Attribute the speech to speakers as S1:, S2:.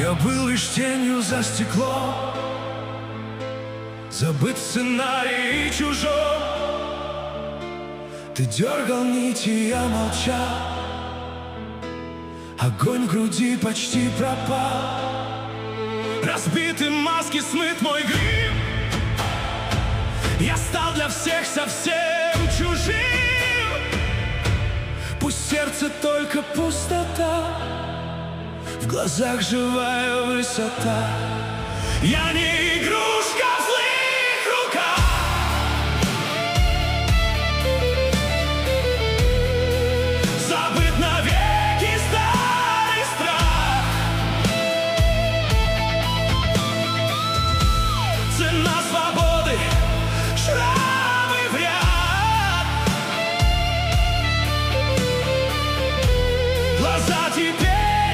S1: Я был лишь тенью за стеклом, забыт в сценарии чужом. Ты дергал нити, я молчал, огонь в груди почти пропал. Разбиты маски, смыт мой грим, я стал для всех совсем чужим. Пусть сердце только пустота, в глазах живая высота. Я не игру,